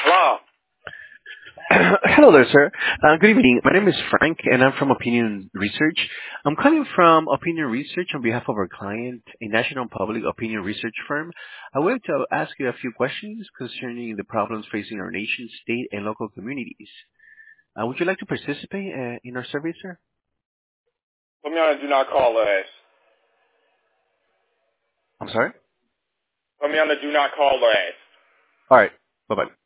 Hello. Hello there, sir. Good evening. My name is Frank, and I'm from Opinion Research. I'm calling from Opinion Research on behalf of our client, a national public opinion research firm. I would like to ask you a few questions concerning the problems facing our nation, state, and local communities. Would you like to participate in our survey, sir? Put me on a do not call list. I'm sorry? Put me on the do not call list. All right. Bye-bye.